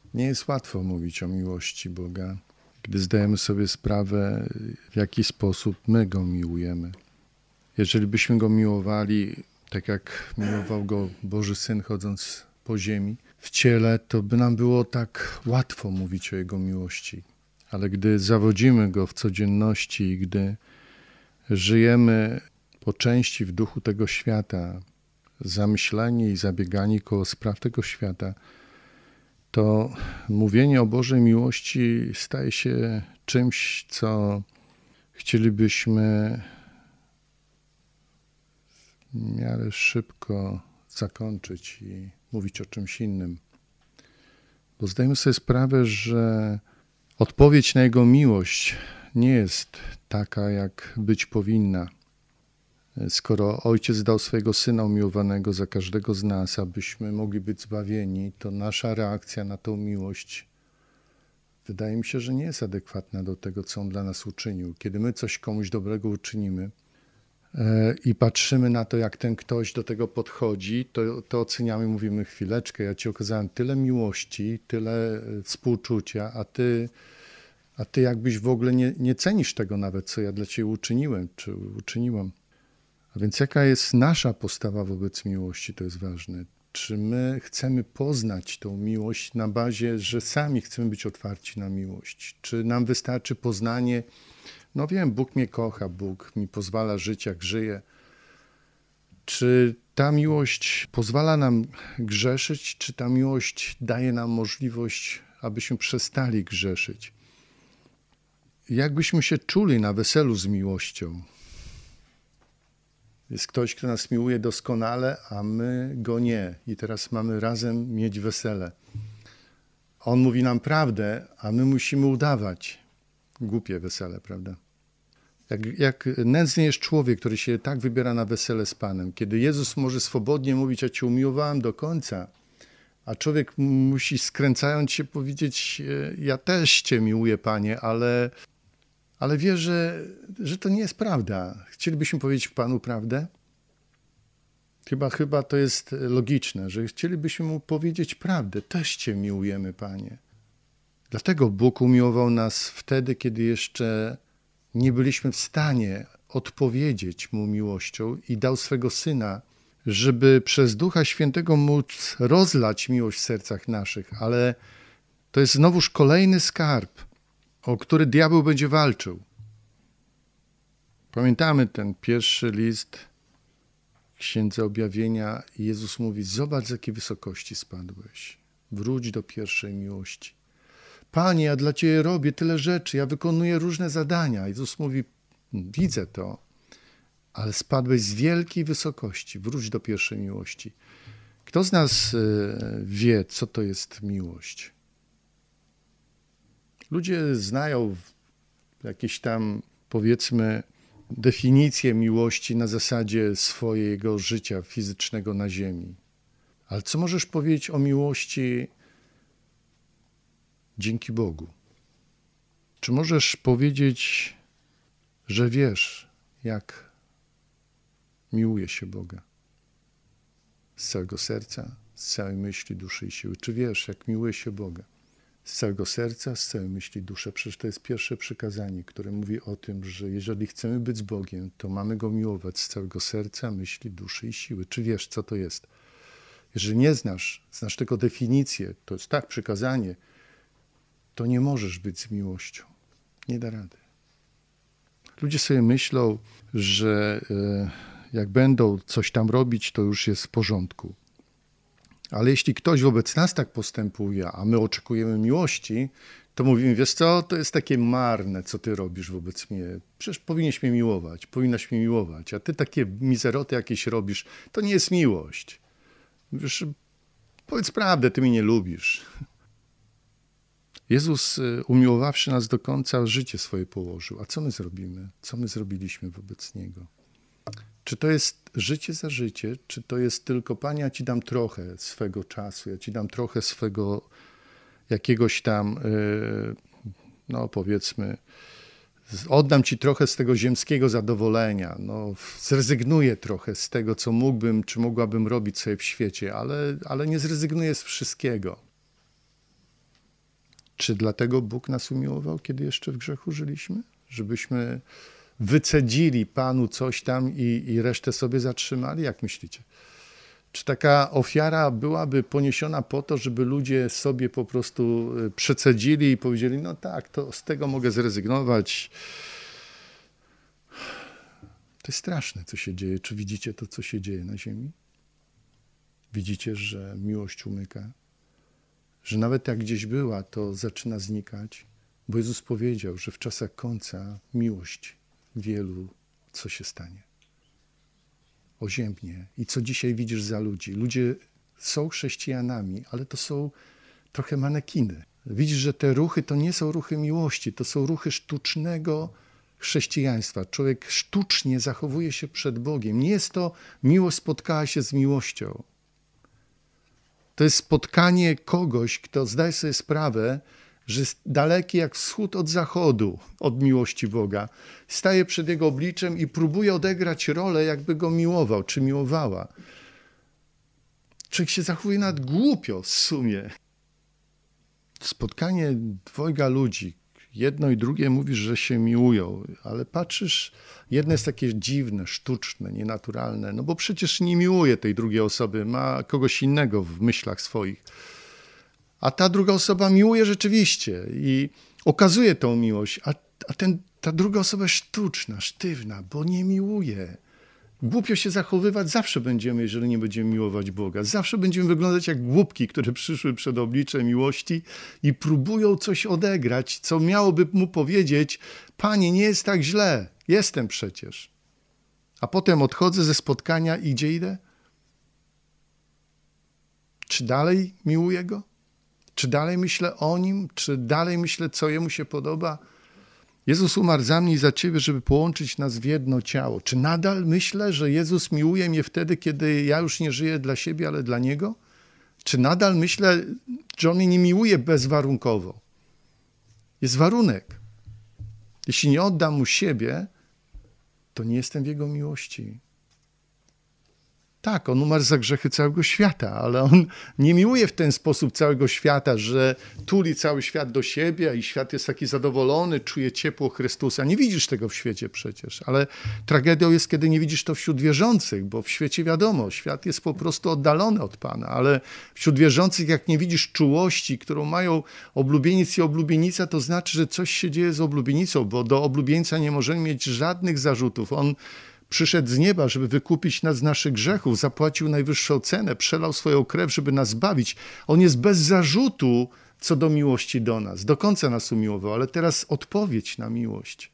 Nie jest łatwo mówić o miłości Boga, gdy zdajemy sobie sprawę, w jaki sposób my Go miłujemy. Jeżeli byśmy Go miłowali tak, jak miłował Go Boży Syn, chodząc po ziemi, w ciele, to by nam było tak łatwo mówić o Jego miłości. Ale gdy zawodzimy Go w codzienności i gdy żyjemy po części w duchu tego świata, zamyśleni i zabiegani koło spraw tego świata, to mówienie o Bożej miłości staje się czymś, co chcielibyśmy w miarę szybko zakończyć i mówić o czymś innym. Bo zdajemy sobie sprawę, że odpowiedź na Jego miłość nie jest taka, jak być powinna. Skoro Ojciec dał swojego Syna umiłowanego za każdego z nas, abyśmy mogli być zbawieni, to nasza reakcja na tą miłość wydaje mi się, że nie jest adekwatna do tego, co On dla nas uczynił. Kiedy my coś komuś dobrego uczynimy i patrzymy na to, jak ten ktoś do tego podchodzi, to oceniamy, mówimy: chwileczkę, ja Ci okazałem tyle miłości, tyle współczucia, a ty jakbyś w ogóle nie cenisz tego nawet, co ja dla Ciebie uczyniłem, czy uczyniłam. A więc jaka jest nasza postawa wobec miłości, to jest ważne. Czy my chcemy poznać tą miłość na bazie, że sami chcemy być otwarci na miłość? Czy nam wystarczy poznanie, no wiem, Bóg mnie kocha, Bóg mi pozwala żyć, jak żyję. Czy ta miłość pozwala nam grzeszyć, czy ta miłość daje nam możliwość, abyśmy przestali grzeszyć? Jakbyśmy się czuli na weselu z miłością? Jest ktoś, kto nas miłuje doskonale, a my go nie. I teraz mamy razem mieć wesele. On mówi nam prawdę, a my musimy udawać. Głupie wesele, prawda? Jak nędzny jest człowiek, który się tak wybiera na wesele z Panem. Kiedy Jezus może swobodnie mówić: ja Cię umiłowałem do końca, a człowiek musi, skręcając się, powiedzieć: ja też Cię miłuję, Panie, ale wie, że to nie jest prawda. Chcielibyśmy powiedzieć Panu prawdę? Chyba to jest logiczne, że chcielibyśmy Mu powiedzieć prawdę. Też Cię miłujemy, Panie. Dlatego Bóg umiłował nas wtedy, kiedy jeszcze nie byliśmy w stanie odpowiedzieć Mu miłością i dał swego Syna, żeby przez Ducha Świętego móc rozlać miłość w sercach naszych. Ale to jest znowuż kolejny skarb, o który diabeł będzie walczył. Pamiętamy ten pierwszy list w Księdze Objawienia i Jezus mówi: zobacz, z jakiej wysokości spadłeś. Wróć do pierwszej miłości. Panie, ja dla Ciebie robię tyle rzeczy, ja wykonuję różne zadania. Jezus mówi: widzę to, ale spadłeś z wielkiej wysokości. Wróć do pierwszej miłości. Kto z nas wie, co to jest miłość? Ludzie znają jakieś tam, powiedzmy, definicję miłości na zasadzie swojego życia fizycznego na ziemi. Ale co możesz powiedzieć o miłości dzięki Bogu? Czy możesz powiedzieć, że wiesz, jak miłuje się Boga? Z całego serca, z całej myśli, duszy i siły. Czy wiesz, jak miłuje się Boga? Z całego serca, z całej myśli, duszy. Przecież to jest pierwsze przykazanie, które mówi o tym, że jeżeli chcemy być z Bogiem, to mamy Go miłować z całego serca, myśli, duszy i siły. Czy wiesz, co to jest? Jeżeli nie znasz tego definicję, to jest tak, przykazanie, to nie możesz być z miłością. Nie da rady. Ludzie sobie myślą, że jak będą coś tam robić, to już jest w porządku. Ale jeśli ktoś wobec nas tak postępuje, a my oczekujemy miłości, to mówimy: wiesz co, to jest takie marne, co ty robisz wobec mnie. Przecież powinieneś mnie miłować, powinnaś mnie miłować, a ty takie mizeroty jakieś robisz, to nie jest miłość. Wiesz, powiedz prawdę, ty mnie nie lubisz. Jezus, umiłowawszy nas do końca, życie swoje położył. A co my zrobimy? Co my zrobiliśmy wobec Niego? Czy to jest życie za życie, czy to jest tylko: Panie, ja Ci dam trochę swego czasu, ja Ci dam trochę swego jakiegoś tam, no powiedzmy, oddam Ci trochę z tego ziemskiego zadowolenia, no, zrezygnuję trochę z tego, co mógłbym, czy mogłabym robić sobie w świecie, ale nie zrezygnuję z wszystkiego. Czy dlatego Bóg nas umiłował, kiedy jeszcze w grzechu żyliśmy? Żebyśmy wycedzili Panu coś tam i resztę sobie zatrzymali? Jak myślicie? Czy taka ofiara byłaby poniesiona po to, żeby ludzie sobie po prostu przecedzili i powiedzieli, no tak, to z tego mogę zrezygnować. To jest straszne, co się dzieje. Czy widzicie to, co się dzieje na ziemi? Widzicie, że miłość umyka? Że nawet jak gdzieś była, to zaczyna znikać? Bo Jezus powiedział, że w czasach końca miłość wielu, co się stanie? Oziębnie. I co dzisiaj widzisz za ludzi? Ludzie są chrześcijanami, ale to są trochę manekiny. Widzisz, że te ruchy to nie są ruchy miłości, to są ruchy sztucznego chrześcijaństwa. Człowiek sztucznie zachowuje się przed Bogiem. Nie jest to miłość spotkała się z miłością. To jest spotkanie kogoś, kto zdaje sobie sprawę, że jest daleki jak wschód od zachodu, od miłości Boga. Staje przed Jego obliczem i próbuje odegrać rolę, jakby Go miłował, czy miłowała. Człowiek się zachowuje nawet głupio w sumie. Spotkanie dwojga ludzi, jedno i drugie mówisz, że się miłują, ale patrzysz, jedno jest takie dziwne, sztuczne, nienaturalne, no bo przecież nie miłuje tej drugiej osoby, ma kogoś innego w myślach swoich. A ta druga osoba miłuje rzeczywiście i okazuje tą miłość, ta druga osoba jest sztuczna, sztywna, bo nie miłuje. Głupio się zachowywać zawsze będziemy, jeżeli nie będziemy miłować Boga. Zawsze będziemy wyglądać jak głupki, które przyszły przed oblicze miłości i próbują coś odegrać, co miałoby mu powiedzieć, Panie, nie jest tak źle, jestem przecież. A potem odchodzę ze spotkania i gdzie idę? Czy dalej miłuję Go? Czy dalej myślę o Nim? Czy dalej myślę, co Jemu się podoba? Jezus umarł za mnie i za ciebie, żeby połączyć nas w jedno ciało. Czy nadal myślę, że Jezus miłuje mnie wtedy, kiedy ja już nie żyję dla siebie, ale dla Niego? Czy nadal myślę, że On mnie nie miłuje bezwarunkowo? Jest warunek. Jeśli nie oddam Mu siebie, to nie jestem w Jego miłości. Tak, On umarł za grzechy całego świata, ale On nie miłuje w ten sposób całego świata, że tuli cały świat do siebie i świat jest taki zadowolony, czuje ciepło Chrystusa. Nie widzisz tego w świecie przecież, ale tragedią jest, kiedy nie widzisz to wśród wierzących, bo w świecie wiadomo, świat jest po prostu oddalony od Pana, ale wśród wierzących, jak nie widzisz czułości, którą mają oblubieniec i oblubienica, to znaczy, że coś się dzieje z oblubienicą, bo do oblubieńca nie możemy mieć żadnych zarzutów. On przyszedł z nieba, żeby wykupić nas z naszych grzechów, zapłacił najwyższą cenę, przelał swoją krew, żeby nas zbawić. On jest bez zarzutu co do miłości do nas. Do końca nas umiłował, ale teraz odpowiedź na miłość.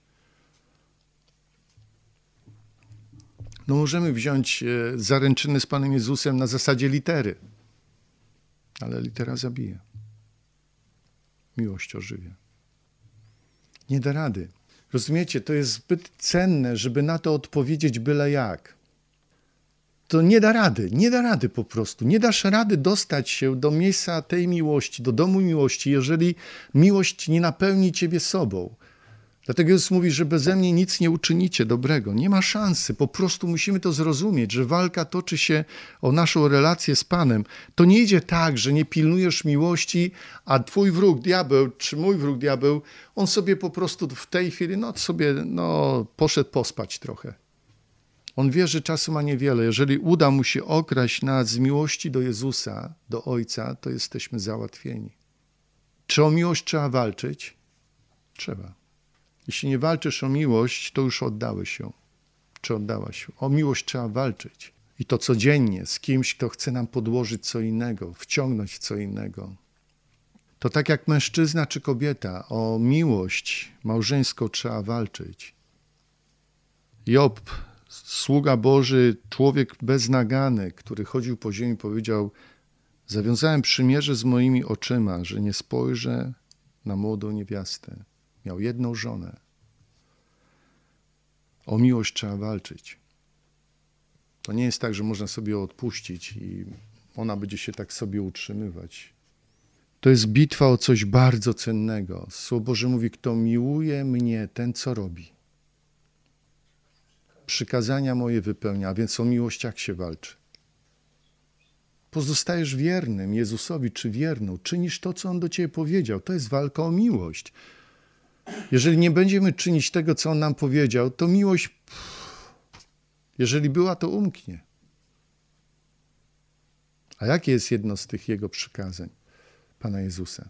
No możemy wziąć zaręczyny z Panem Jezusem na zasadzie litery, ale litera zabija. Miłość ożywia. Nie da rady. Rozumiecie, to jest zbyt cenne, żeby na to odpowiedzieć byle jak. To nie da rady po prostu. Nie dasz rady dostać się do miejsca tej miłości, do domu miłości, jeżeli miłość nie napełni ciebie sobą. Dlatego Jezus mówi, że beze mnie nic nie uczynicie dobrego. Nie ma szansy. Po prostu musimy to zrozumieć, że walka toczy się o naszą relację z Panem. To nie idzie tak, że nie pilnujesz miłości, a twój wróg diabeł, czy mój wróg diabeł, on sobie po prostu w tej chwili, poszedł pospać trochę. On wie, że czasu ma niewiele. Jeżeli uda mu się okraść nas z miłości do Jezusa, do Ojca, to jesteśmy załatwieni. Czy o miłość trzeba walczyć? Trzeba. Jeśli nie walczysz o miłość, to już oddałeś ją. Czy oddałaś ją? O miłość trzeba walczyć. I to codziennie z kimś, kto chce nam podłożyć co innego, wciągnąć w co innego. To tak jak mężczyzna czy kobieta, o miłość małżeńską trzeba walczyć. Job, sługa Boży, człowiek beznagany, który chodził po ziemi, powiedział: zawiązałem przymierze z moimi oczyma, że nie spojrzę na młodą niewiastę. Miał jedną żonę. O miłość trzeba walczyć. To nie jest tak, że można sobie ją odpuścić i ona będzie się tak sobie utrzymywać. To jest bitwa o coś bardzo cennego. Słowo Boże mówi, kto miłuje mnie, ten co robi. Przykazania moje wypełnia, a więc o miłość jak się walczy? pozostajesz wiernym Jezusowi czy wierną, czynisz to, co On do ciebie powiedział. To jest walka o miłość. Jeżeli nie będziemy czynić tego, co On nam powiedział, to miłość, jeżeli była, to umknie. A jakie jest jedno z tych Jego przykazań, Pana Jezusa?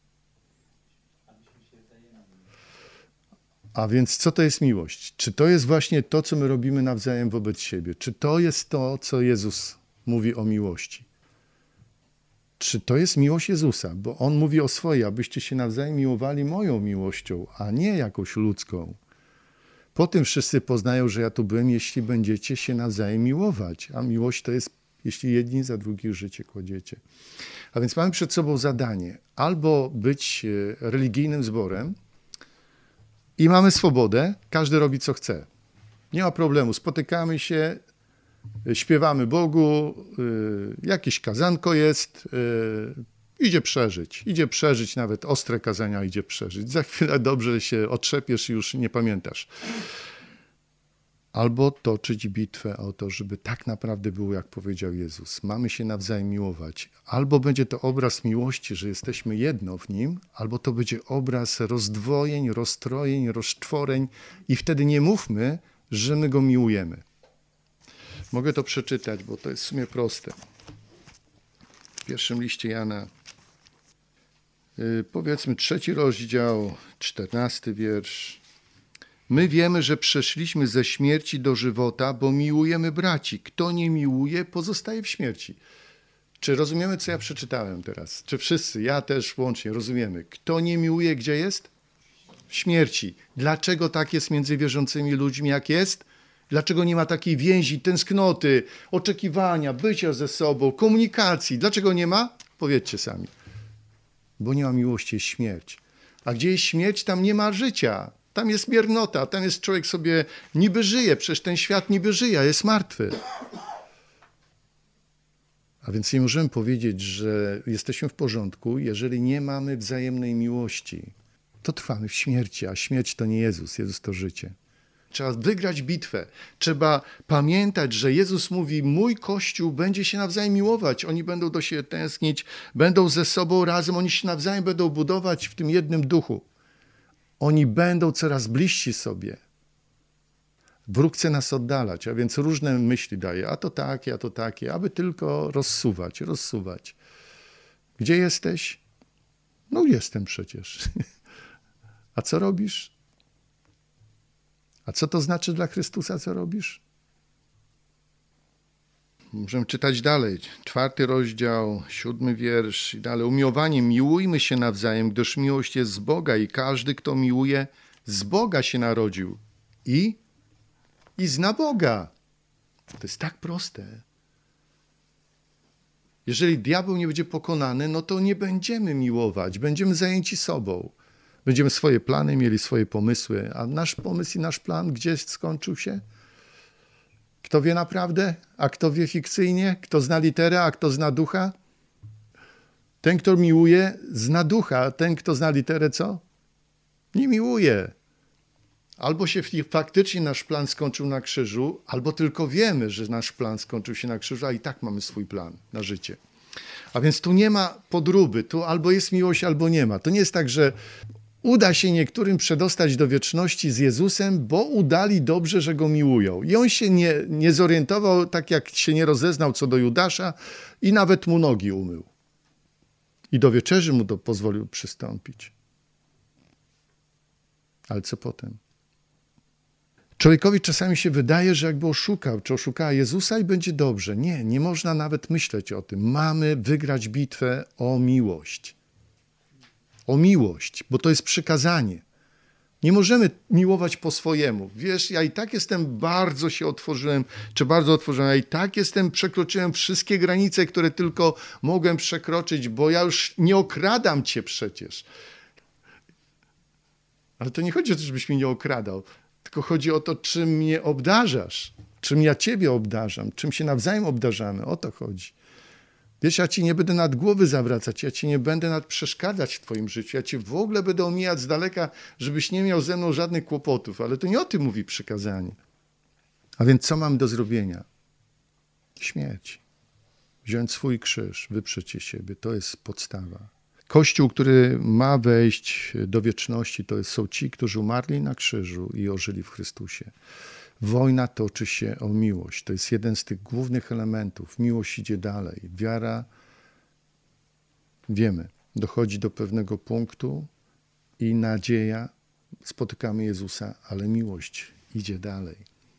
A więc co to jest miłość? Czy to jest właśnie to, co my robimy nawzajem wobec siebie? Czy to jest to, co Jezus mówi o miłości? Czy to jest miłość Jezusa? Bo On mówi o swojej, abyście się nawzajem miłowali moją miłością, a nie jakąś ludzką. Po tym wszyscy poznają, że ja tu byłem, jeśli będziecie się nawzajem miłować. A miłość to jest, jeśli jedni za drugich życie kładziecie. A więc mamy przed sobą zadanie albo być religijnym zborem i mamy swobodę, każdy robi co chce. Nie ma problemu, spotykamy się, śpiewamy Bogu, jakieś kazanko jest, idzie przeżyć, nawet ostre kazania idzie przeżyć. Za chwilę dobrze się otrzepiesz i już nie pamiętasz. Albo toczyć bitwę o to, żeby tak naprawdę było, jak powiedział Jezus. Mamy się nawzajem miłować. Albo będzie to obraz miłości, że jesteśmy jedno w Nim, albo to będzie obraz rozdwojeń, rozstrojeń, rozczworeń i wtedy nie mówmy, że my Go miłujemy. Mogę to przeczytać, bo to jest w sumie proste. W pierwszym liście Jana, powiedzmy 3 rozdział, 14 wiersz. My wiemy, że przeszliśmy ze śmierci do żywota, bo miłujemy braci. Kto nie miłuje, pozostaje w śmierci. Czy rozumiemy, co ja przeczytałem teraz? Czy wszyscy, ja też włącznie, rozumiemy? Kto nie miłuje, gdzie jest? W śmierci. Dlaczego tak jest między wierzącymi ludźmi, jak jest? Dlaczego nie ma takiej więzi, tęsknoty, oczekiwania, bycia ze sobą, komunikacji? Dlaczego nie ma? Powiedzcie sami. Bo nie ma miłości, jest śmierć. A gdzie jest śmierć, tam nie ma życia. Tam jest miernota, tam jest człowiek sobie niby żyje, przecież ten świat niby żyje, a jest martwy. A więc nie możemy powiedzieć, że jesteśmy w porządku, jeżeli nie mamy wzajemnej miłości. To trwamy w śmierci, a śmierć to nie Jezus, Jezus to życie. Trzeba wygrać bitwę. Trzeba pamiętać, że Jezus mówi, mój Kościół będzie się nawzajem miłować. Oni będą do siebie tęsknić, będą ze sobą razem, oni się nawzajem będą budować w tym jednym duchu. Oni będą coraz bliżsi sobie. Wróg chce nas oddalać, a więc różne myśli daje, a to takie, aby tylko rozsuwać. Gdzie jesteś? No jestem przecież. A co robisz? A co to znaczy dla Chrystusa, co robisz? Możemy czytać dalej. 4 rozdział, 7 wiersz i dalej. Umiłowanie, miłujmy się nawzajem, gdyż miłość jest z Boga i każdy, kto miłuje, z Boga się narodził i zna Boga. To jest tak proste. Jeżeli diabeł nie będzie pokonany, no to nie będziemy miłować, będziemy zajęci sobą. Będziemy swoje plany mieli, swoje pomysły, a nasz pomysł i nasz plan gdzie skończył się? Kto wie naprawdę, a kto wie fikcyjnie? Kto zna literę, a kto zna ducha? Ten, kto miłuje, zna ducha, a ten, kto zna literę, co? Nie miłuje. Albo się faktycznie nasz plan skończył na krzyżu, albo tylko wiemy, że nasz plan skończył się na krzyżu, a i tak mamy swój plan na życie. A więc tu nie ma podróby, tu albo jest miłość, albo nie ma. To nie jest tak, że uda się niektórym przedostać do wieczności z Jezusem, bo udali dobrze, że Go miłują. I on się nie zorientował, tak jak się nie rozeznał co do Judasza i nawet mu nogi umył. I do wieczerzy mu to pozwolił przystąpić. Ale co potem? Człowiekowi czasami się wydaje, że jakby oszukał, czy oszukała Jezusa i będzie dobrze. Nie można nawet myśleć o tym. Mamy wygrać bitwę o miłość. O miłość, bo to jest przykazanie. Nie możemy miłować po swojemu. Wiesz, ja i tak bardzo się otworzyłem, ja i tak przekroczyłem wszystkie granice, które tylko mogłem przekroczyć, bo ja już nie okradam cię przecież. Ale to nie chodzi o to, żebyś mnie nie okradał, tylko chodzi o to, czym mnie obdarzasz, czym ja ciebie obdarzam, czym się nawzajem obdarzamy. O to chodzi. Wiesz, ja ci nie będę nad głowy zawracać, ja ci nie będę przeszkadzać w twoim życiu, ja cię w ogóle będę omijać z daleka, żebyś nie miał ze mną żadnych kłopotów, ale to nie o tym mówi przykazanie. A więc co mam do zrobienia? Śmierć. Wziąć swój krzyż, wyprzeć się siebie, to jest podstawa. Kościół, który ma wejść do wieczności, są ci, którzy umarli na krzyżu i ożyli w Chrystusie. Wojna toczy się o miłość. To jest jeden z tych głównych elementów. Miłość idzie dalej. Wiara, wiemy, dochodzi do pewnego punktu i nadzieja, spotykamy Jezusa, ale miłość idzie dalej.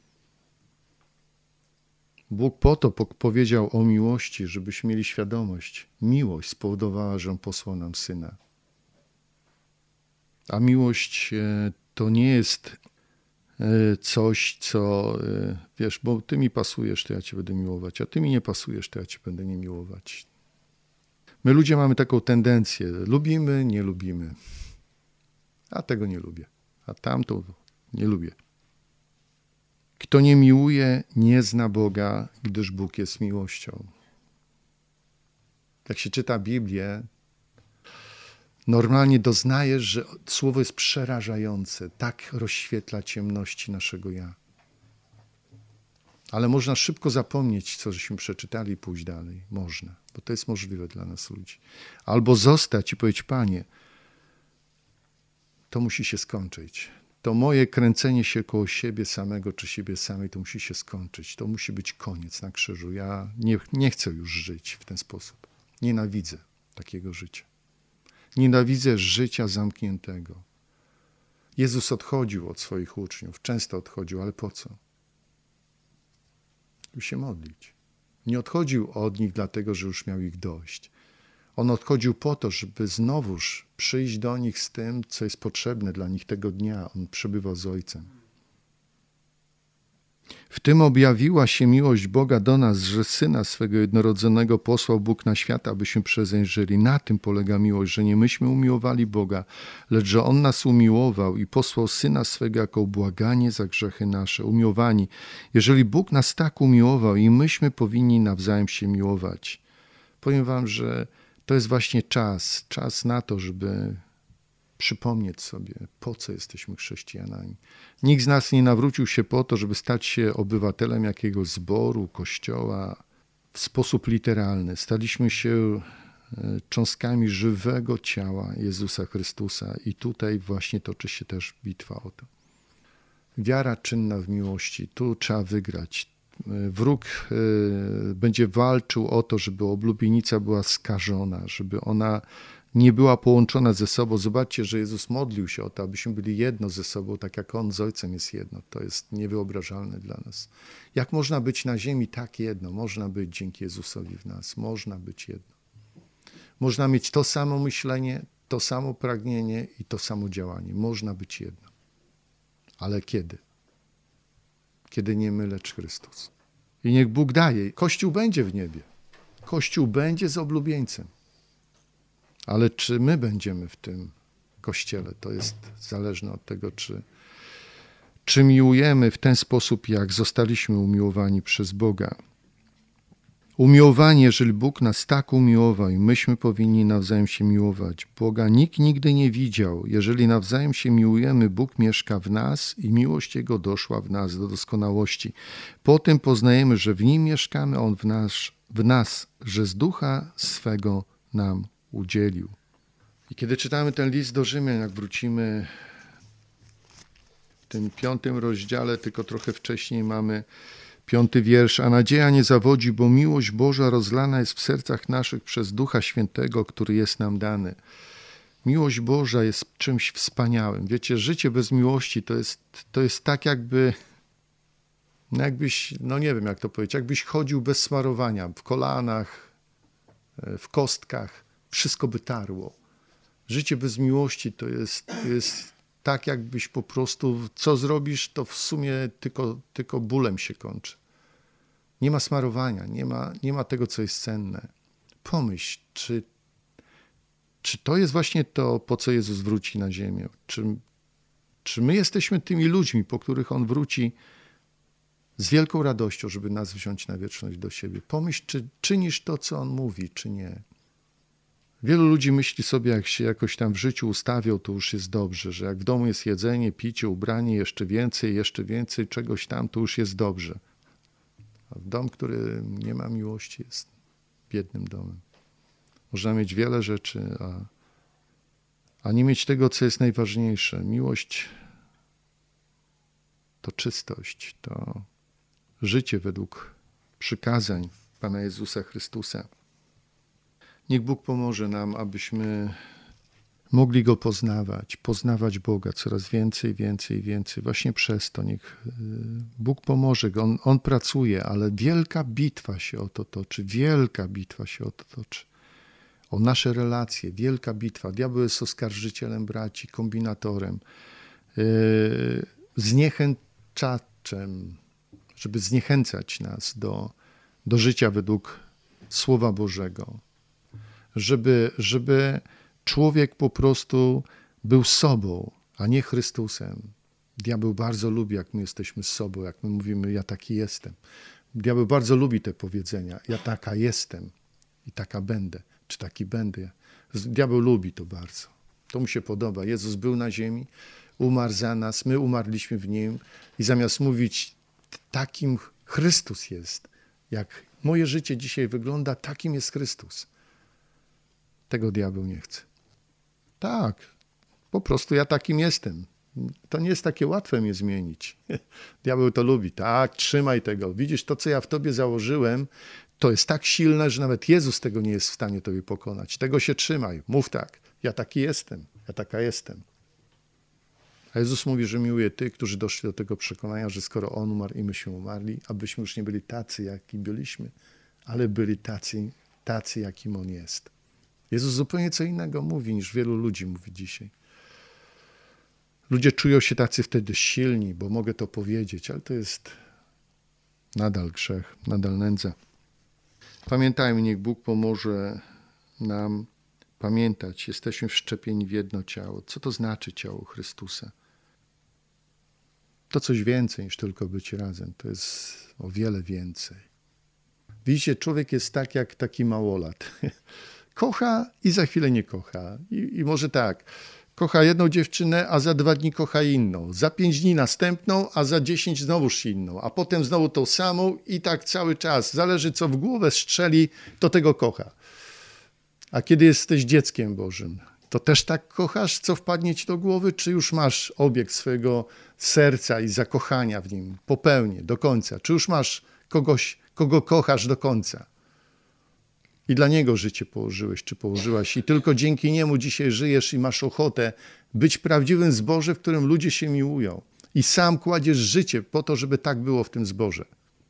Bóg po to powiedział o miłości, żebyśmy mieli świadomość. Miłość spowodowała, że On posłał nam Syna. A miłość to nie jest coś, co, wiesz, bo ty mi pasujesz, to ja cię będę miłować, a ty mi nie pasujesz, to ja cię będę nie miłować. My ludzie mamy taką tendencję. Lubimy, nie lubimy. A tego nie lubię. A tamto nie lubię. Kto nie miłuje, nie zna Boga, gdyż Bóg jest miłością. Jak się czyta Biblię, normalnie doznajesz, że słowo jest przerażające. Tak rozświetla ciemności naszego ja. Ale można szybko zapomnieć, co żeśmy przeczytali i pójść dalej. Można, bo to jest możliwe dla nas ludzi. Albo zostać i powiedzieć, Panie, to musi się skończyć. To moje kręcenie się koło siebie samego czy siebie samej, to musi się skończyć. To musi być koniec na krzyżu. Ja nie chcę już żyć w ten sposób. Nienawidzę takiego życia. Nienawidzę życia zamkniętego. Jezus odchodził od swoich uczniów. Często odchodził, ale po co? By się modlić. Nie odchodził od nich dlatego, że już miał ich dość. On odchodził po to, żeby znowuż przyjść do nich z tym, co jest potrzebne dla nich tego dnia. On przebywał z Ojcem. W tym objawiła się miłość Boga do nas, że Syna swego jednorodzonego posłał Bóg na świat, abyśmy przez niego żyli. Na tym polega miłość, że nie myśmy umiłowali Boga, lecz że On nas umiłował i posłał Syna swego jako błaganie za grzechy nasze. Umiłowani, jeżeli Bóg nas tak umiłował i myśmy powinni nawzajem się miłować. Powiem wam, że to jest właśnie czas na to, żeby przypomnieć sobie, po co jesteśmy chrześcijanami. Nikt z nas nie nawrócił się po to, żeby stać się obywatelem jakiegoś zboru, kościoła w sposób literalny. Staliśmy się cząstkami żywego ciała Jezusa Chrystusa i tutaj właśnie toczy się też bitwa o to. Wiara czynna w miłości. Tu trzeba wygrać. Wróg będzie walczył o to, żeby oblubienica była skażona, żeby ona nie była połączona ze sobą. Zobaczcie, że Jezus modlił się o to, abyśmy byli jedno ze sobą, tak jak On z Ojcem jest jedno. To jest niewyobrażalne dla nas. Jak można być na ziemi tak jedno? Można być dzięki Jezusowi w nas. Można być jedno. Można mieć to samo myślenie, to samo pragnienie i to samo działanie. Można być jedno. Ale kiedy? Kiedy nie my, lecz Chrystus. I niech Bóg daje. Kościół będzie w niebie. Kościół będzie z oblubieńcem. Ale czy my będziemy w tym Kościele, to jest zależne od tego, czy miłujemy w ten sposób, jak zostaliśmy umiłowani przez Boga. Umiłowani, jeżeli Bóg nas tak umiłował i myśmy powinni nawzajem się miłować. Boga nikt nigdy nie widział. Jeżeli nawzajem się miłujemy, Bóg mieszka w nas i miłość Jego doszła w nas do doskonałości. Potem poznajemy, że w Nim mieszkamy, On w nas, że z Ducha swego nam udzielił. I kiedy czytamy ten list do Rzymian, jak wrócimy w tym 5 rozdziale, tylko trochę wcześniej mamy 5 wiersz. A nadzieja nie zawodzi, bo miłość Boża rozlana jest w sercach naszych przez Ducha Świętego, który jest nam dany. Miłość Boża jest czymś wspaniałym. Wiecie, życie bez miłości to jest tak jakbyś, no nie wiem jak to powiedzieć, jakbyś chodził bez smarowania, w kolanach, w kostkach, wszystko by tarło. Życie bez miłości to jest tak, jakbyś po prostu, co zrobisz, to w sumie tylko bólem się kończy. Nie ma smarowania, nie ma tego, co jest cenne. Pomyśl, czy to jest właśnie to, po co Jezus wróci na ziemię? Czy my jesteśmy tymi ludźmi, po których On wróci z wielką radością, żeby nas wziąć na wieczność do siebie? Pomyśl, czy czynisz to, co On mówi, czy nie. Wielu ludzi myśli sobie, jak się jakoś tam w życiu ustawią, to już jest dobrze, że jak w domu jest jedzenie, picie, ubranie, jeszcze więcej czegoś tam, to już jest dobrze. A w dom, który nie ma miłości, jest biednym domem. Można mieć wiele rzeczy, a nie mieć tego, co jest najważniejsze. Miłość to czystość, to życie według przykazań Pana Jezusa Chrystusa. Niech Bóg pomoże nam, abyśmy mogli Go poznawać Boga coraz więcej, więcej, więcej. Właśnie przez to niech Bóg pomoże. On pracuje, ale wielka bitwa się o to toczy. Wielka bitwa się o to toczy. O nasze relacje, wielka bitwa. Diabeł jest oskarżycielem braci, kombinatorem, zniechęcaczem, żeby zniechęcać nas do życia według Słowa Bożego. Żeby człowiek po prostu był sobą, a nie Chrystusem. Diabeł bardzo lubi, jak my jesteśmy sobą, jak my mówimy, ja taki jestem. Diabeł bardzo lubi te powiedzenia, ja taka jestem i taka będę, czy taki będę. Diabeł lubi to bardzo. To mu się podoba. Jezus był na ziemi, umarł za nas, my umarliśmy w Nim i zamiast mówić, takim Chrystus jest, jak moje życie dzisiaj wygląda, takim jest Chrystus. Tego diabeł nie chce. Tak, po prostu ja takim jestem. To nie jest takie łatwe mnie zmienić. Diabeł to lubi. Tak, trzymaj tego. Widzisz, to co ja w tobie założyłem, to jest tak silne, że nawet Jezus tego nie jest w stanie tobie pokonać. Tego się trzymaj. Mów tak. Ja taki jestem. Ja taka jestem. A Jezus mówi, że miłuje tych, którzy doszli do tego przekonania, że skoro On umarł i myśmy umarli, abyśmy już nie byli tacy, jaki byliśmy, ale byli tacy, jakim On jest. Jezus zupełnie co innego mówi, niż wielu ludzi mówi dzisiaj. Ludzie czują się tacy wtedy silni, bo mogę to powiedzieć, ale to jest nadal grzech, nadal nędza. Pamiętajmy, niech Bóg pomoże nam pamiętać, jesteśmy wszczepieni w jedno ciało. Co to znaczy ciało Chrystusa? To coś więcej niż tylko być razem. To jest o wiele więcej. Widzicie, człowiek jest tak jak taki małolat. Kocha i za chwilę nie kocha. I może tak, kocha jedną dziewczynę, a za 2 dni kocha inną. Za 5 dni następną, a za 10 znowuż inną. A potem znowu tą samą i tak cały czas. Zależy, co w głowę strzeli, to tego kocha. A kiedy jesteś dzieckiem Bożym, to też tak kochasz, co wpadnie ci do głowy, czy już masz obiekt swojego serca i zakochania w nim po pełni, do końca? Czy już masz kogoś, kogo kochasz do końca? I dla Niego życie położyłeś, czy położyłaś i tylko dzięki Niemu dzisiaj żyjesz i masz ochotę być prawdziwym zbożem, w którym ludzie się miłują. I sam kładziesz życie po to, żeby tak było w tym zborze.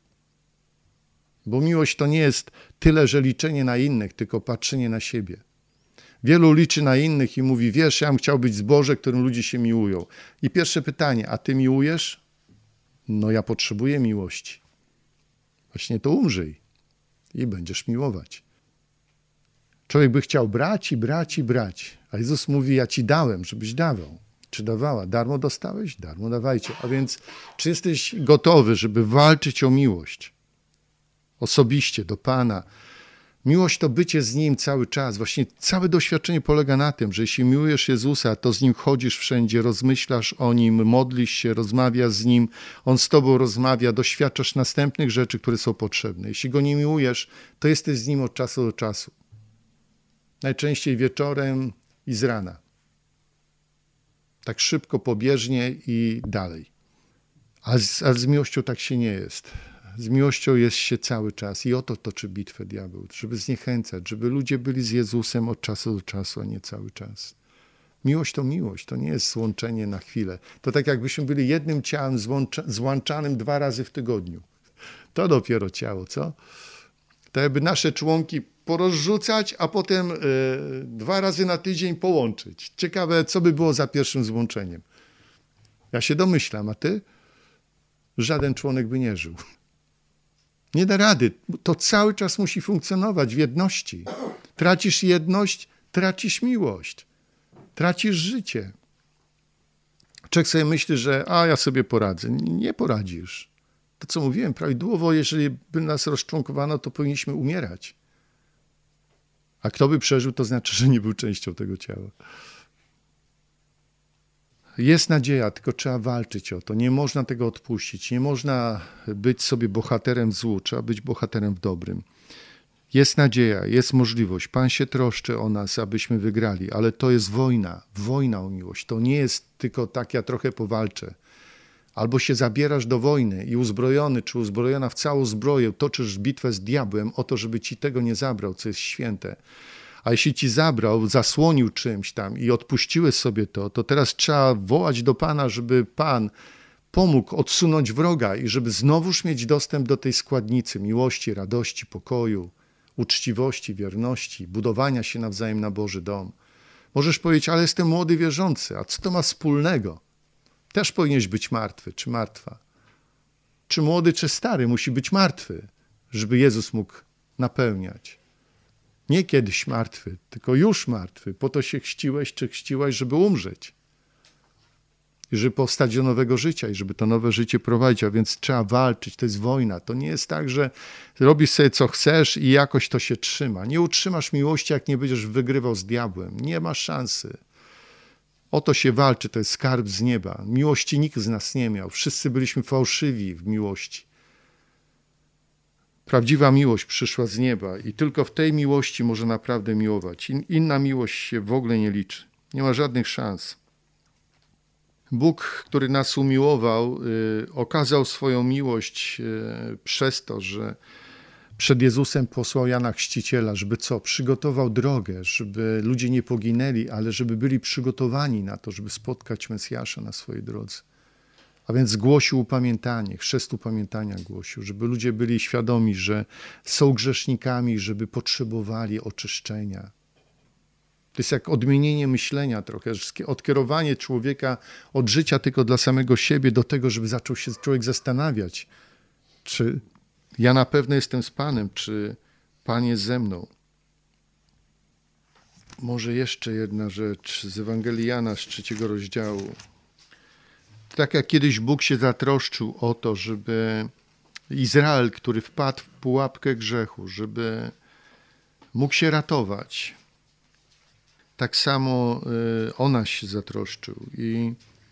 Bo miłość to nie jest tyle, że liczenie na innych, tylko patrzenie na siebie. Wielu liczy na innych i mówi, wiesz, ja bym chciał być zbożem, którym ludzie się miłują. I pierwsze pytanie, a ty miłujesz? No ja potrzebuję miłości. Właśnie to umrzyj i będziesz miłować. Człowiek by chciał brać i brać i brać. A Jezus mówi, ja ci dałem, żebyś dawał. Czy dawała? Darmo dostałeś? Darmo dawajcie. A więc czy jesteś gotowy, żeby walczyć o miłość? Osobiście, do Pana. Miłość to bycie z Nim cały czas. Właśnie całe doświadczenie polega na tym, że jeśli miłujesz Jezusa, to z Nim chodzisz wszędzie, rozmyślasz o Nim, modlisz się, rozmawiasz z Nim, On z Tobą rozmawia, doświadczasz następnych rzeczy, które są potrzebne. Jeśli Go nie miłujesz, to jesteś z Nim od czasu do czasu. Najczęściej wieczorem i z rana. Tak szybko, pobieżnie i dalej. A z miłością tak się nie jest. Z miłością jest się cały czas i o to toczy bitwę diabeł, żeby zniechęcać, żeby ludzie byli z Jezusem od czasu do czasu, a nie cały czas. Miłość, to nie jest złączenie na chwilę. To tak jakbyśmy byli jednym ciałem złączanym 2 razy w tygodniu. To dopiero ciało, co? To jakby nasze członki porozrzucać, a potem 2 razy na tydzień połączyć. Ciekawe, co by było za pierwszym złączeniem. Ja się domyślam, a ty? Żaden członek by nie żył. Nie da rady. To cały czas musi funkcjonować w jedności. Tracisz jedność, tracisz miłość. Tracisz życie. Człowiek sobie myśli, że ja sobie poradzę. Nie poradzisz. To, co mówiłem, prawidłowo, jeżeli by nas rozczłonkowano, to powinniśmy umierać. A kto by przeżył, to znaczy, że nie był częścią tego ciała. Jest nadzieja, tylko trzeba walczyć o to. Nie można tego odpuścić. Nie można być sobie bohaterem w złu, trzeba być bohaterem w dobrym. Jest nadzieja, jest możliwość. Pan się troszczy o nas, abyśmy wygrali, ale to jest wojna o miłość. To nie jest tylko tak, ja trochę powalczę. Albo się zabierasz do wojny i uzbrojony czy uzbrojona w całą zbroję toczysz bitwę z diabłem o to, żeby ci tego nie zabrał, co jest święte. A jeśli ci zabrał, zasłonił czymś tam i odpuściłeś sobie to teraz trzeba wołać do Pana, żeby Pan pomógł odsunąć wroga i żeby znowuż mieć dostęp do tej składnicy miłości, radości, pokoju, uczciwości, wierności, budowania się nawzajem na Boży dom. Możesz powiedzieć, ale jestem młody wierzący, a co to ma wspólnego? Też powinieneś być martwy czy martwa. Czy młody, czy stary musi być martwy, żeby Jezus mógł napełniać. Nie kiedyś martwy, tylko już martwy. Po to się chrzciłeś czy chrzciłaś, żeby umrzeć. I żeby powstać do nowego życia i żeby to nowe życie prowadzić, a więc trzeba walczyć, to jest wojna. To nie jest tak, że robisz sobie co chcesz i jakoś to się trzyma. Nie utrzymasz miłości, jak nie będziesz wygrywał z diabłem. Nie masz szansy. O to się walczy, to jest skarb z nieba. Miłości nikt z nas nie miał. Wszyscy byliśmy fałszywi w miłości. Prawdziwa miłość przyszła z nieba i tylko w tej miłości może naprawdę miłować. Inna miłość się w ogóle nie liczy. Nie ma żadnych szans. Bóg, który nas umiłował, okazał swoją miłość przez to, że przed Jezusem posłał Jana Chrzciciela, żeby co? Przygotował drogę, żeby ludzie nie poginęli, ale żeby byli przygotowani na to, żeby spotkać Mesjasza na swojej drodze. A więc głosił upamiętanie, chrzest upamiętania głosił, żeby ludzie byli świadomi, że są grzesznikami, żeby potrzebowali oczyszczenia. To jest jak odmienienie myślenia trochę, odkierowanie człowieka od życia tylko dla samego siebie do tego, żeby zaczął się człowiek zastanawiać, czy ja na pewno jestem z Panem, czy Pan jest ze mną. Może jeszcze jedna rzecz z Ewangelii Jana z 3 rozdziału. Tak jak kiedyś Bóg się zatroszczył o to, żeby Izrael, który wpadł w pułapkę grzechu, żeby mógł się ratować, tak samo o nas się zatroszczył. I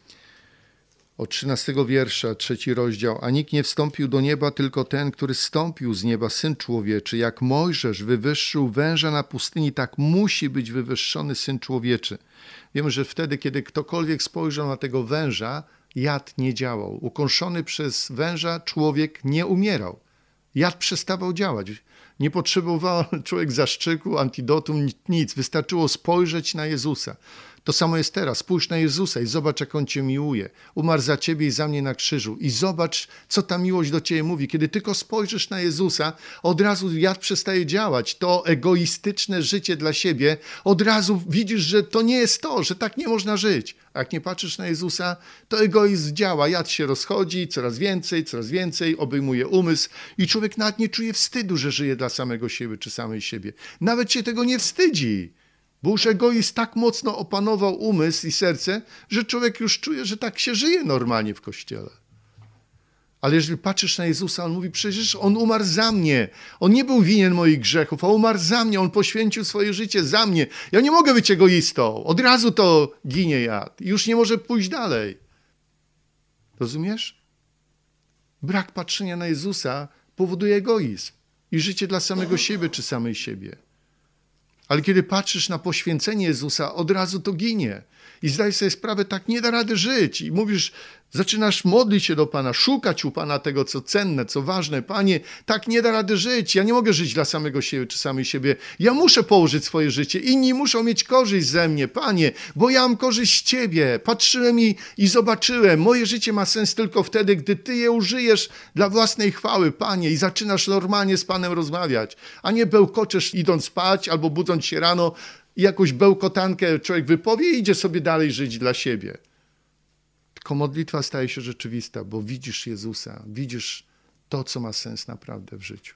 od 13 wiersza, 3 rozdział. A nikt nie wstąpił do nieba, tylko ten, który zstąpił z nieba, Syn Człowieczy. Jak Mojżesz wywyższył węża na pustyni, tak musi być wywyższony Syn Człowieczy. Wiemy, że wtedy, kiedy ktokolwiek spojrzał na tego węża, jad nie działał. Ukąszony przez węża człowiek nie umierał. Jad przestawał działać. Nie potrzebował człowiek zastrzyku, antidotum, nic. Wystarczyło spojrzeć na Jezusa. To samo jest teraz. Spójrz na Jezusa i zobacz, jak On cię miłuje. Umarł za ciebie i za mnie na krzyżu. I zobacz, co ta miłość do ciebie mówi. Kiedy tylko spojrzysz na Jezusa, od razu jad przestaje działać. To egoistyczne życie dla siebie, od razu widzisz, że to nie jest to, że tak nie można żyć. A jak nie patrzysz na Jezusa, to egoizm działa. Jad się rozchodzi, coraz więcej, obejmuje umysł i człowiek nawet nie czuje wstydu, że żyje dla samego siebie czy samej siebie. Nawet się tego nie wstydzi. Bo już egoizm tak mocno opanował umysł i serce, że człowiek już czuje, że tak się żyje normalnie w Kościele. Ale jeżeli patrzysz na Jezusa, On mówi, przecież On umarł za mnie. On nie był winien moich grzechów, a umarł za mnie. On poświęcił swoje życie za mnie. Ja nie mogę być egoistą. Od razu to ginie jad. I już nie może pójść dalej. Rozumiesz? Brak patrzenia na Jezusa powoduje egoizm i życie dla samego siebie czy samej siebie. Ale kiedy patrzysz na poświęcenie Jezusa, od razu to ginie. I zdajesz sobie sprawę, tak nie da rady żyć. I mówisz, zaczynasz modlić się do Pana, szukać u Pana tego, co cenne, co ważne. Panie, tak nie da rady żyć. Ja nie mogę żyć dla samego siebie czy samej siebie. Ja muszę położyć swoje życie. Inni muszą mieć korzyść ze mnie, Panie, bo ja mam korzyść z Ciebie. Patrzyłem i zobaczyłem. Moje życie ma sens tylko wtedy, gdy Ty je użyjesz dla własnej chwały, Panie. I zaczynasz normalnie z Panem rozmawiać, a nie bełkoczesz idąc spać albo budząc się rano i jakąś bełkotankę człowiek wypowie i idzie sobie dalej żyć dla siebie. Tylko modlitwa staje się rzeczywista, bo widzisz Jezusa, widzisz to, co ma sens naprawdę w życiu.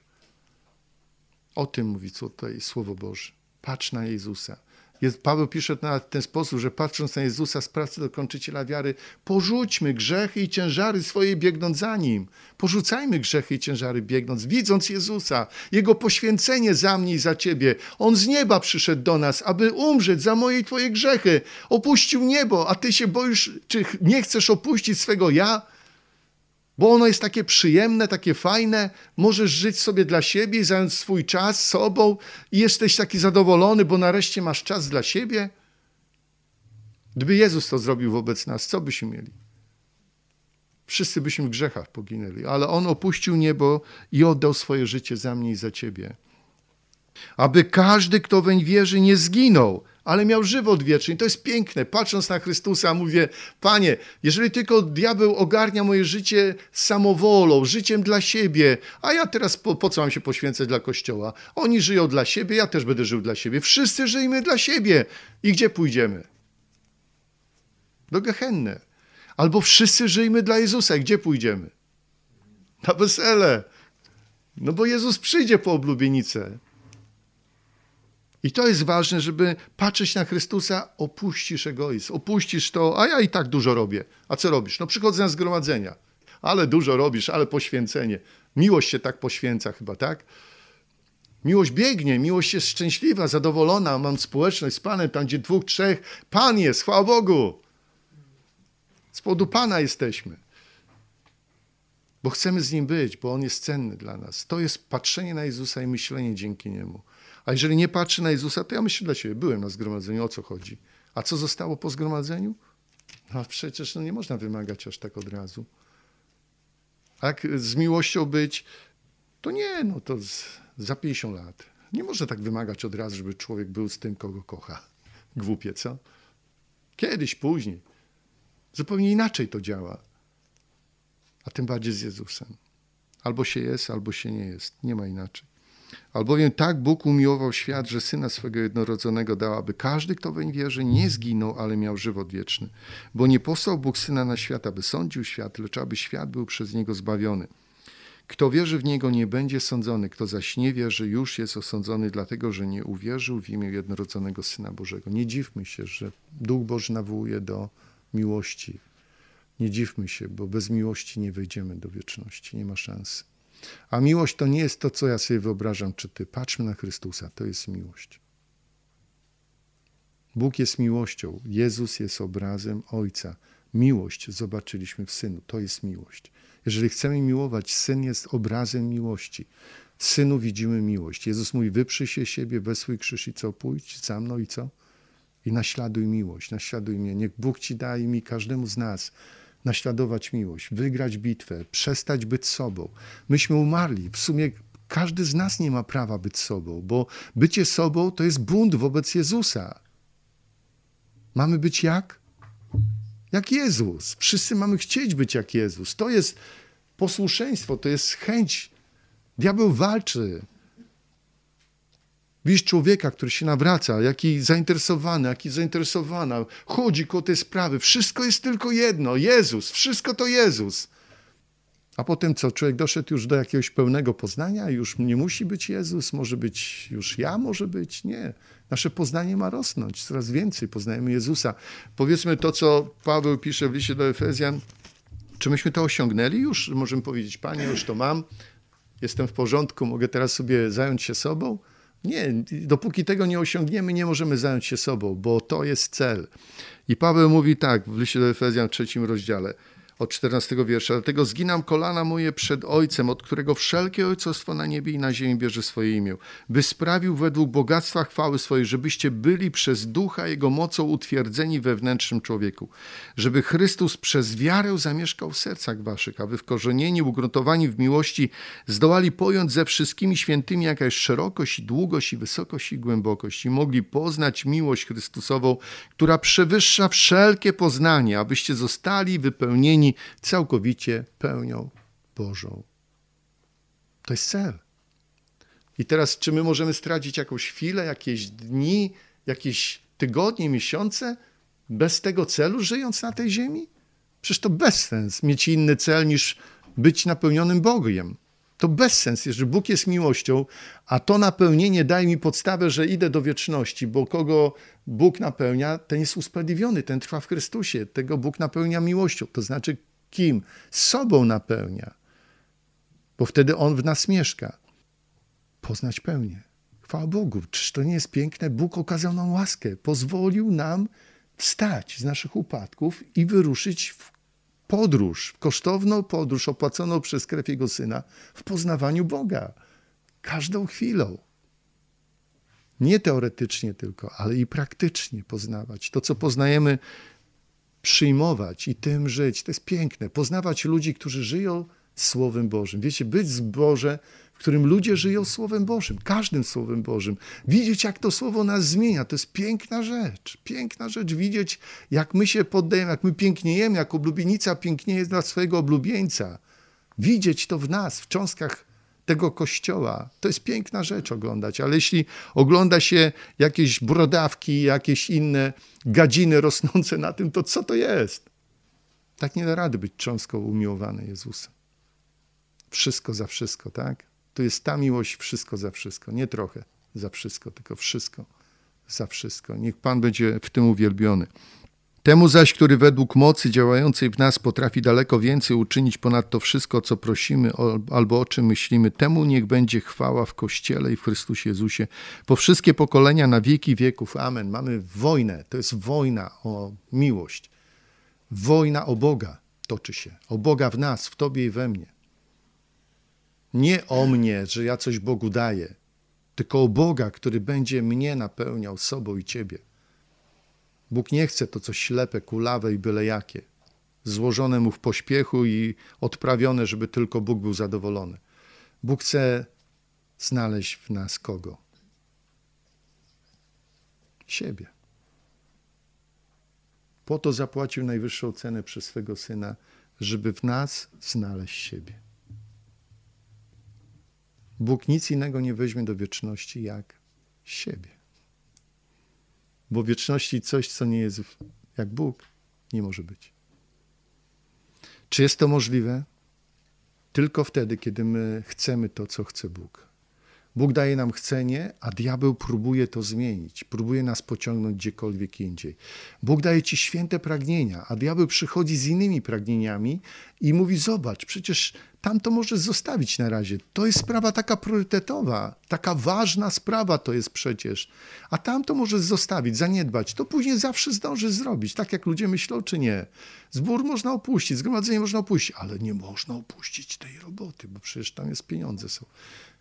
O tym mówi tutaj Słowo Boże. Patrz na Jezusa. Paweł pisze nawet w ten sposób, że patrząc na Jezusa, sprawcę dokończyciela wiary, porzućmy grzechy i ciężary swoje biegnąc za Nim. Porzucajmy grzechy i ciężary biegnąc, widząc Jezusa, Jego poświęcenie za mnie i za Ciebie. On z nieba przyszedł do nas, aby umrzeć za moje i Twoje grzechy. Opuścił niebo, a Ty się boisz, czy nie chcesz opuścić swego ja? Bo ono jest takie przyjemne, takie fajne, możesz żyć sobie dla siebie, zająć swój czas sobą i jesteś taki zadowolony, bo nareszcie masz czas dla siebie. Gdyby Jezus to zrobił wobec nas, co byśmy mieli? Wszyscy byśmy w grzechach poginęli, ale On opuścił niebo i oddał swoje życie za mnie i za ciebie. Aby każdy, kto weń wierzy, nie zginął, ale miał żywot wieczny. I to jest piękne. Patrząc na Chrystusa, mówię, Panie, jeżeli tylko diabeł ogarnia moje życie samowolą, życiem dla siebie, a ja teraz po co mam się poświęcać dla Kościoła? Oni żyją dla siebie, ja też będę żył dla siebie. Wszyscy żyjmy dla siebie. I gdzie pójdziemy? Do Gehenny. Albo wszyscy żyjmy dla Jezusa. Gdzie pójdziemy? Na wesele. No bo Jezus przyjdzie po oblubienicę. I to jest ważne, żeby patrzeć na Chrystusa, opuścisz egoizm, opuścisz to, a ja i tak dużo robię. A co robisz? No przychodzę na zgromadzenia. Ale dużo robisz, ale poświęcenie. Miłość się tak poświęca chyba, tak? Miłość biegnie, miłość jest szczęśliwa, zadowolona, mam społeczność z Panem, tam gdzie 2, 3, Pan jest, chwała Bogu. Z powodu Pana jesteśmy. Bo chcemy z Nim być, bo On jest cenny dla nas. To jest patrzenie na Jezusa i myślenie dzięki Niemu. A jeżeli nie patrzy na Jezusa, to ja myślę dla siebie, byłem na zgromadzeniu, o co chodzi? A co zostało po zgromadzeniu? No przecież nie można wymagać aż tak od razu. A jak z miłością być, to nie, no to za 50 lat. Nie można tak wymagać od razu, żeby człowiek był z tym, kogo kocha. Głupie, co? Kiedyś, później. Zupełnie inaczej to działa. A tym bardziej z Jezusem. Albo się jest, albo się nie jest. Nie ma inaczej. Albowiem tak Bóg umiłował świat, że Syna swego jednorodzonego dał, aby każdy, kto weń wierzy, nie zginął, ale miał żywot wieczny. Bo nie posłał Bóg Syna na świat, aby sądził świat, lecz aby świat był przez Niego zbawiony. Kto wierzy w Niego, nie będzie sądzony, kto zaś nie wierzy, już jest osądzony, dlatego że nie uwierzył w imię jednorodzonego Syna Bożego. Nie dziwmy się, że Duch Boży nawołuje do miłości. Nie dziwmy się, bo bez miłości nie wejdziemy do wieczności, nie ma szansy. A miłość to nie jest to, co ja sobie wyobrażam, czy ty. Patrzmy na Chrystusa, to jest miłość. Bóg jest miłością, Jezus jest obrazem Ojca. Miłość zobaczyliśmy w Synu, to jest miłość. Jeżeli chcemy miłować, Syn jest obrazem miłości. W Synu widzimy miłość. Jezus mówi, wyprzyj się siebie, weź swój krzyż i co? Pójdź za mną i co? I naśladuj miłość, naśladuj mnie. Niech Bóg ci da i mi, każdemu z nas, naśladować miłość, wygrać bitwę, przestać być sobą. Myśmy umarli. W sumie każdy z nas nie ma prawa być sobą, bo bycie sobą to jest bunt wobec Jezusa. Mamy być jak? Jak Jezus. Wszyscy mamy chcieć być jak Jezus. To jest posłuszeństwo, to jest chęć. Diabeł walczy. Widzisz człowieka, który się nawraca, jaki zainteresowany, jaki zainteresowana, chodzi koło tej sprawy. Wszystko jest tylko jedno. Jezus. Wszystko to Jezus. A potem co? Człowiek doszedł już do jakiegoś pełnego poznania? Już nie musi być Jezus? Może być już ja? Może być? Nie. Nasze poznanie ma rosnąć. Coraz więcej poznajemy Jezusa. Powiedzmy to, co Paweł pisze w liście do Efezjan. Czy myśmy to osiągnęli już? Możemy powiedzieć, Panie, już to mam. Jestem w porządku. Mogę teraz sobie zająć się sobą? Nie, dopóki tego nie osiągniemy, nie możemy zająć się sobą, bo to jest cel. I Paweł mówi tak w liście do Efezjan w 3 rozdziale, od 14 wiersza. Dlatego zginam kolana moje przed Ojcem, od którego wszelkie ojcostwo na niebie i na ziemi bierze swoje imię, by sprawił według bogactwa chwały swojej, żebyście byli przez Ducha Jego mocą utwierdzeni we wnętrznym człowieku, żeby Chrystus przez wiarę zamieszkał w sercach waszych, a wy wkorzenieni, ugruntowani w miłości zdołali pojąć ze wszystkimi świętymi, jaka jest szerokość, i długość, i wysokość, i głębokość, i mogli poznać miłość Chrystusową, która przewyższa wszelkie poznanie, abyście zostali wypełnieni całkowicie pełnią Bożą. To jest cel. I teraz, czy my możemy stracić jakąś chwilę, jakieś dni, jakieś tygodnie, miesiące bez tego celu, żyjąc na tej ziemi? Przecież to bezsens mieć inny cel niż być napełnionym Bogiem. To bezsens, jeżeli Bóg jest miłością, a to napełnienie daje mi podstawę, że idę do wieczności, bo kogo Bóg napełnia, ten jest usprawiedliwiony, ten trwa w Chrystusie. Tego Bóg napełnia miłością. To znaczy kim? Sobą napełnia, bo wtedy On w nas mieszka. Poznać pełnię. Chwała Bogu. Czyż to nie jest piękne? Bóg okazał nam łaskę. Pozwolił nam wstać z naszych upadków i wyruszyć podróż, kosztowną podróż opłaconą przez krew Jego Syna w poznawaniu Boga. Każdą chwilą. Nie teoretycznie tylko, ale i praktycznie poznawać. To, co poznajemy, przyjmować i tym żyć. To jest piękne. Poznawać ludzi, którzy żyją Słowem Bożym. Wiecie, być w zborze, w którym ludzie żyją Słowem Bożym, każdym Słowem Bożym. Widzieć, jak to Słowo nas zmienia, to jest piękna rzecz. Piękna rzecz widzieć, jak my się poddajemy, jak my piękniejemy, jak oblubienica pięknieje dla swojego oblubieńca. Widzieć to w nas, w cząstkach tego Kościoła. To jest piękna rzecz oglądać, ale jeśli ogląda się jakieś brodawki, jakieś inne gadziny rosnące na tym, to co to jest? Tak nie da rady być cząstką umiłowanej Jezusem. Wszystko za wszystko, tak? To jest ta miłość wszystko za wszystko. Nie trochę za wszystko, tylko wszystko za wszystko. Niech Pan będzie w tym uwielbiony. Temu zaś, który według mocy działającej w nas potrafi daleko więcej uczynić ponad to wszystko, co prosimy albo o czym myślimy, temu niech będzie chwała w Kościele i w Chrystusie Jezusie po wszystkie pokolenia na wieki wieków. Amen. Mamy wojnę. To jest wojna o miłość. Wojna o Boga toczy się. O Boga w nas, w Tobie i we mnie. Nie o mnie, że ja coś Bogu daję, tylko o Boga, który będzie mnie napełniał sobą i Ciebie. Bóg nie chce to coś ślepe, kulawe i byle jakie, złożone Mu w pośpiechu i odprawione, żeby tylko Bóg był zadowolony. Bóg chce znaleźć w nas kogo? Siebie. Po to zapłacił najwyższą cenę przez swego Syna, żeby w nas znaleźć siebie. Bóg nic innego nie weźmie do wieczności jak siebie. Bo w wieczności coś, co nie jest jak Bóg, nie może być. Czy jest to możliwe? Tylko wtedy, kiedy my chcemy to, co chce Bóg. Bóg daje nam chcenie, a diabeł próbuje to zmienić. Próbuje nas pociągnąć gdziekolwiek indziej. Bóg daje ci święte pragnienia, a diabeł przychodzi z innymi pragnieniami i mówi, zobacz, przecież tam to możesz zostawić na razie. To jest sprawa taka priorytetowa, taka ważna sprawa to jest przecież. A tam to możesz zostawić, zaniedbać. To później zawsze zdążysz zrobić, tak jak ludzie myślą, czy nie. Zbór można opuścić, zgromadzenie można opuścić, ale nie można opuścić tej roboty, bo przecież tam jest pieniądze są.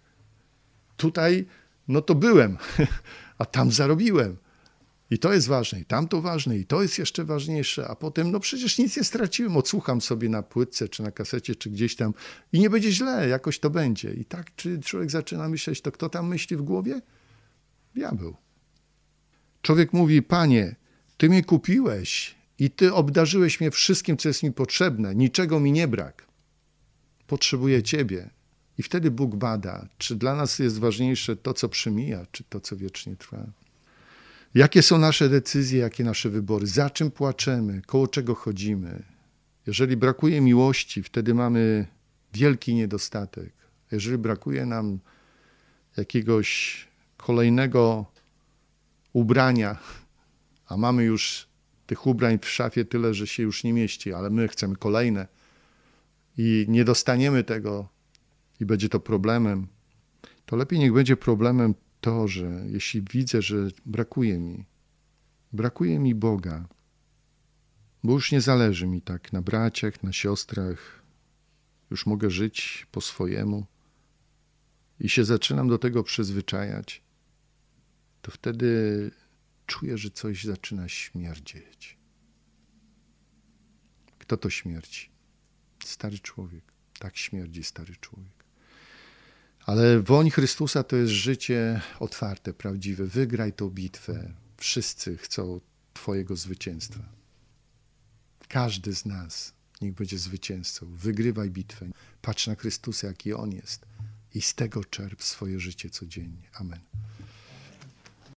Tutaj, no to byłem, a tam zarobiłem. I to jest ważne, i tamto ważne, i to jest jeszcze ważniejsze. A potem, no przecież nic nie straciłem. Odsłucham sobie na płytce, czy na kasecie, czy gdzieś tam i nie będzie źle, jakoś to będzie. I tak, czy człowiek zaczyna myśleć, to kto tam myśli w głowie? Diabeł. Człowiek mówi, Panie, Ty mnie kupiłeś i Ty obdarzyłeś mnie wszystkim, co jest mi potrzebne. Niczego mi nie brak. Potrzebuję Ciebie. I wtedy Bóg bada, czy dla nas jest ważniejsze to, co przemija, czy to, co wiecznie trwa. Jakie są nasze decyzje, jakie nasze wybory, za czym płaczemy, koło czego chodzimy. Jeżeli brakuje miłości, wtedy mamy wielki niedostatek. Jeżeli brakuje nam jakiegoś kolejnego ubrania, a mamy już tych ubrań w szafie tyle, że się już nie mieści, ale my chcemy kolejne i nie dostaniemy tego, i będzie to problemem, to lepiej niech będzie problemem to, że jeśli widzę, że brakuje mi Boga, bo już nie zależy mi tak na braciach, na siostrach, już mogę żyć po swojemu i się zaczynam do tego przyzwyczajać, to wtedy czuję, że coś zaczyna śmierdzieć. Kto to śmierdzi? Stary człowiek. Tak śmierdzi stary człowiek. Ale woń Chrystusa to jest życie otwarte, prawdziwe. Wygraj tą bitwę. Wszyscy chcą Twojego zwycięstwa. Każdy z nas niech będzie zwycięzcą. Wygrywaj bitwę. Patrz na Chrystusa, jaki On jest. I z tego czerp swoje życie codziennie. Amen.